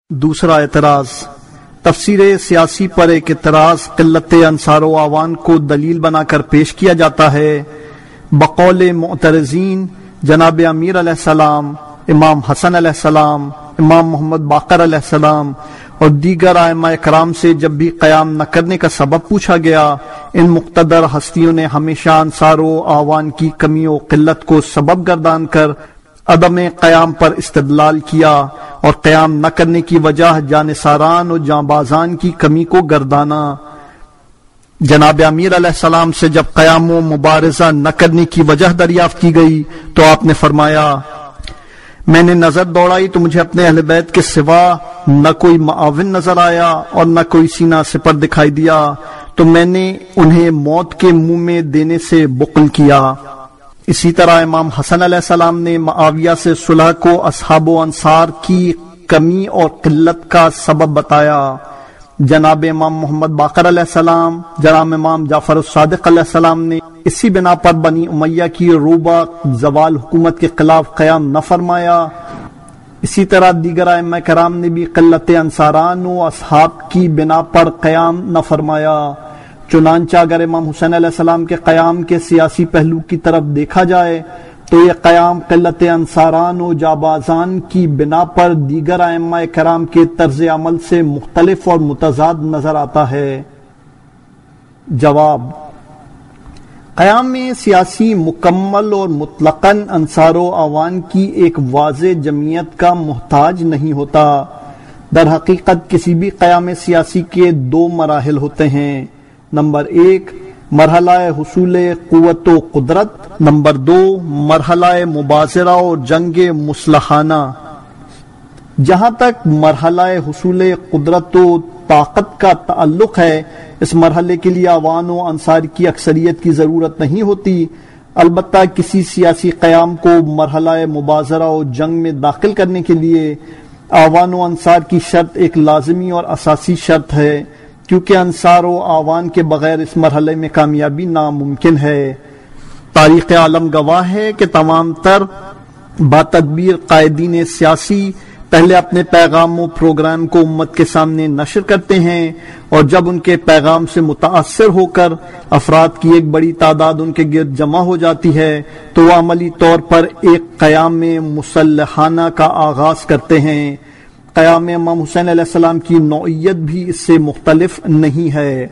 دوسرا اعتراض، تفسیر سیاسی پر ایک اعتراض قلت انصار و اعوان کو دلیل بنا کر پیش کیا جاتا ہے۔ بقول معترضین جناب امیر علیہ السلام، امام حسن علیہ السلام، امام محمد باقر علیہ السلام اور دیگر ائمہ کرام سے جب بھی قیام نہ کرنے کا سبب پوچھا گیا، ان مقتدر ہستیوں نے ہمیشہ انصار و اعوان کی کمی و قلت کو سبب گردان کر عدم قیام پر استدلال کیا اور قیام نہ کرنے کی وجہ جانثاران اور جانبازان کی کمی کو گردانا۔ جناب امیر علیہ السلام سے جب قیام و مبارزہ نہ کرنے کی وجہ دریافت کی گئی تو آپ نے فرمایا، میں نے نظر دوڑائی تو مجھے اپنے اہل بیت کے سوا نہ کوئی معاون نظر آیا اور نہ کوئی سینہ سپر دکھائی دیا، تو میں نے انہیں موت کے منہ میں دینے سے بخل کیا۔ اسی طرح امام حسن علیہ السلام نے معاویہ سے صلح کو اصحاب و انصار کی کمی اور قلت کا سبب بتایا۔ جناب امام محمد باقر علیہ السلام، جناب امام جعفر الصادق علیہ السلام نے اسی بنا پر بنی امیہ کی روبہ زوال حکومت کے خلاف قیام نہ فرمایا۔ اسی طرح دیگر ائمہ کرام نے بھی قلت انصاران و اصحاب کی بنا پر قیام نہ فرمایا۔ چنانچہ اگر امام حسین علیہ السلام کے قیام کے سیاسی پہلو کی طرف دیکھا جائے تو یہ قیام قلت انصاران و جانبازان کی بنا پر دیگر ائمہ کرام کے طرز عمل سے مختلف اور متضاد نظر آتا ہے۔ جواب، قیام سیاسی مکمل اور مطلقاً انصار و اعوان کی ایک واضح جمعیت کا محتاج نہیں ہوتا۔ در حقیقت کسی بھی قیام سیاسی کے دو مراحل ہوتے ہیں۔ نمبر 1 مرحلہ حصول قوت و قدرت، نمبر 2 مرحلہ مبازرہ اور جنگ مسلحانہ۔ جہاں تک مرحلہ حصول قدرت و طاقت کا تعلق ہے، اس مرحلے کے لیے اعوان و انصار کی اکثریت کی ضرورت نہیں ہوتی، البتہ کسی سیاسی قیام کو مرحلہ مبازرہ و جنگ میں داخل کرنے کے لیے اعوان و انصار کی شرط ایک لازمی اور اساسی شرط ہے، کیونکہ انصار و اعوان کے بغیر اس مرحلے میں کامیابی ناممکن ہے۔ تاریخ عالم گواہ ہے کہ تمام تر باتدبیر قائدین سیاسی پہلے اپنے پیغام و پروگرام کو امت کے سامنے نشر کرتے ہیں، اور جب ان کے پیغام سے متاثر ہو کر افراد کی ایک بڑی تعداد ان کے گرد جمع ہو جاتی ہے تو وہ عملی طور پر ایک قیام مسلحانہ کا آغاز کرتے ہیں۔ قیام امام حسین علیہ السلام کی نوعیت بھی اس سے مختلف نہیں ہے۔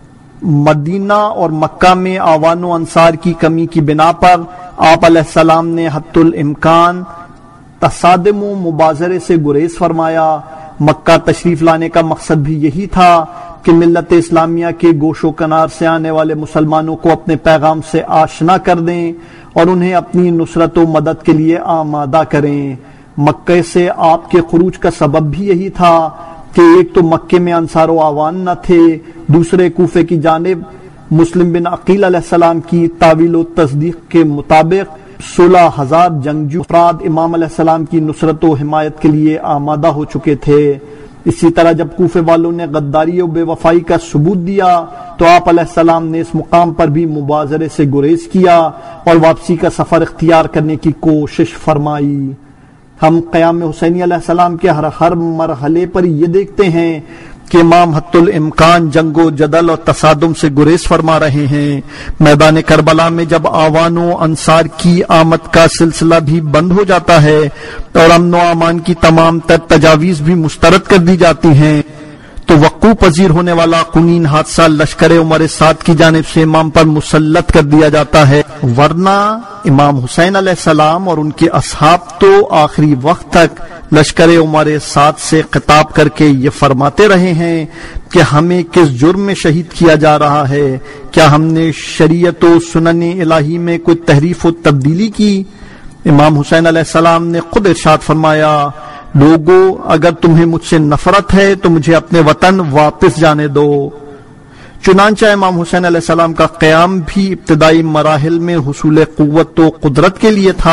مدینہ اور مکہ میں اعوان و انصار کی کمی کی بنا پر آپ علیہ السلام نے حتی الامکان تصادم و مبازرے سے گریز فرمایا۔ مکہ تشریف لانے کا مقصد بھی یہی تھا کہ ملت اسلامیہ کے گوش و کنار سے آنے والے مسلمانوں کو اپنے پیغام سے آشنا کر دیں اور انہیں اپنی نصرت و مدد کے لیے آمادہ کریں۔ مکہ سے آپ کے خروج کا سبب بھی یہی تھا کہ ایک تو مکے میں انصار و اعوان نہ تھے، دوسرے کوفے کی جانب مسلم بن عقیل علیہ السلام کی تعویل و تصدیق کے مطابق 16,000 جنگجو افراد امام علیہ السلام کی نصرت و حمایت کے لیے آمادہ ہو چکے تھے۔ اسی طرح جب کوفے والوں نے غداری و بے وفائی کا ثبوت دیا تو آپ علیہ السلام نے اس مقام پر بھی مبازرے سے گریز کیا اور واپسی کا سفر اختیار کرنے کی کوشش فرمائی۔ ہم قیام حسینی علیہ السلام کے ہر مرحلے پر یہ دیکھتے ہیں کہ امام حتی الامکان جنگ و جدل اور تصادم سے گریز فرما رہے ہیں۔ میدان کربلا میں جب اعوان و انصار کی آمد کا سلسلہ بھی بند ہو جاتا ہے اور امن و امان کی تمام تر تجاویز بھی مسترد کر دی جاتی ہیں تو وقوع پذیر ہونے والا خونین حادثہ لشکر عمر سعد کی جانب سے امام پر مسلط کر دیا جاتا ہے، ورنہ امام حسین علیہ السلام اور ان کے اصحاب تو آخری وقت تک لشکر عمر سعد سے خطاب کر کے یہ فرماتے رہے ہیں کہ ہمیں کس جرم میں شہید کیا جا رہا ہے، کیا ہم نے شریعت و سنن الہی میں کوئی تحریف و تبدیلی کی؟ امام حسین علیہ السلام نے خود ارشاد فرمایا، لوگو اگر تمہیں مجھ سے نفرت ہے تو مجھے اپنے وطن واپس جانے دو۔ چنانچہ امام حسین علیہ السلام کا قیام بھی ابتدائی مراحل میں حصول قوت و قدرت کے لیے تھا،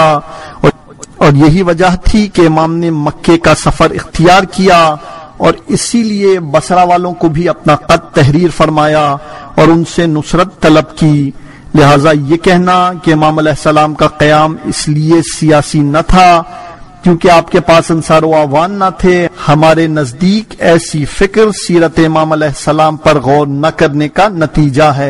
اور یہی وجہ تھی کہ امام نے مکے کا سفر اختیار کیا اور اسی لیے بصرہ والوں کو بھی اپنا قد تحریر فرمایا اور ان سے نصرت طلب کی۔ لہٰذا یہ کہنا کہ امام علیہ السلام کا قیام اس لیے سیاسی نہ تھا کیونکہ آپ کے پاس انصار و اعوان نہ تھے۔ ہمارے نزدیک ایسی فکر سیرت امام علیہ السلام پر غور نہ کرنے کا نتیجہ ہے۔